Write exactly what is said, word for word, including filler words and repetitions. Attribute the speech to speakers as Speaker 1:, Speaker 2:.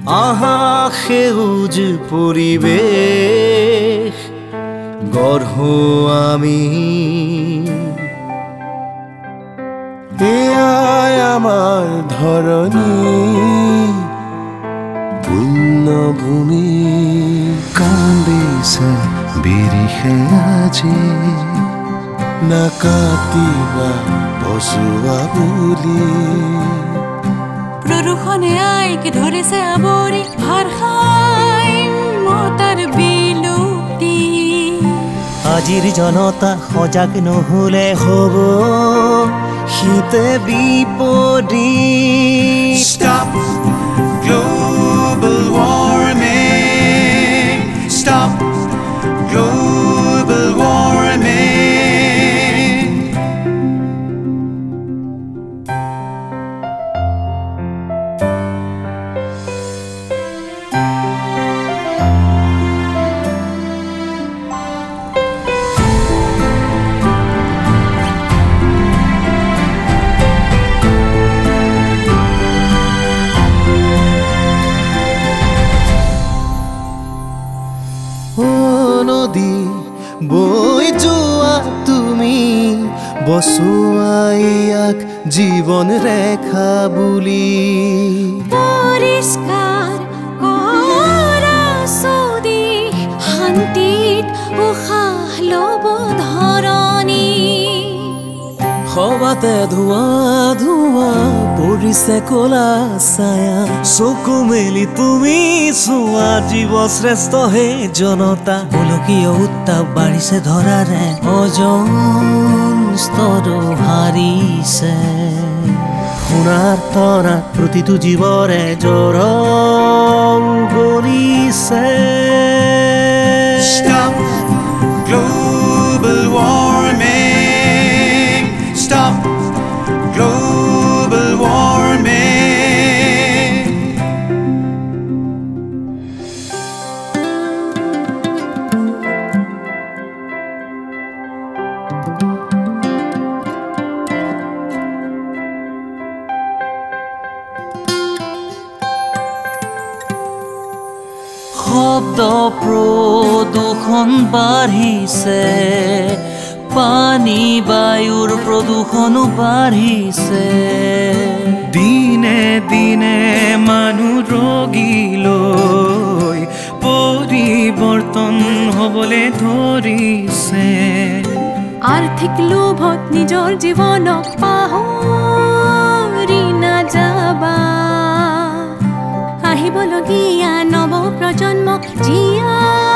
Speaker 1: আহা সেউজ পৰিৱেশ গঢ়ো আমি।
Speaker 2: এয়াই আমাৰ ধৰণী পুণ্যভূমি।
Speaker 3: কান্দিছে বিৰিষে আজি,
Speaker 2: নাকাটিবা পচোৱা বুলি।
Speaker 4: প্ৰদূষণে আইকে ধৰিছে আৱৰি, ভাৰসাম্যতাৰ বিলুপ্তি।
Speaker 1: আজিৰ জনতা সজাগ নহলে হ'ব শীতে বিপদী।
Speaker 3: Stop global warming. Stop global warming.
Speaker 1: নদী বৈ যোৱা তুমি, বচোৱাই ইয়াক জীৱন ৰেখা বুলি।
Speaker 4: পৰিষ্কাৰ কৰা স্বদেশ, শান্তিত উশাহ ল'ব ধৰণী।
Speaker 1: সবাতে ধোৱা ধোৱা পৰিছে কলা ছায়া, চকু মেলি তুমি চোৱা জীৱ শ্ৰেষ্ঠ হে জনতা। গোলকীয় উত্তাপ বাঢ়িছে ধৰাৰে, অজন স্তৰ হাৰিছে। সোণাৰ তৰাত প্ৰতিটো জীৱৰে জ্বৰ গলিছে।
Speaker 3: Stop global warming. Stop global warming.
Speaker 1: শব্দ প্ৰদূষণ বাঢ়িছে, পানী বায়ুৰ প্ৰদূষণো বাঢ়িছে। দিনে দিনে মানুহ ৰোগীলৈ পৰিৱৰ্তন হ'বলৈ ধৰিছে।
Speaker 4: আৰ্থিক লোভত নিজৰ জীৱনক পাহৰি নাযাবা। আহিবলগীয়া নৱ প্ৰজন্মক জীয়া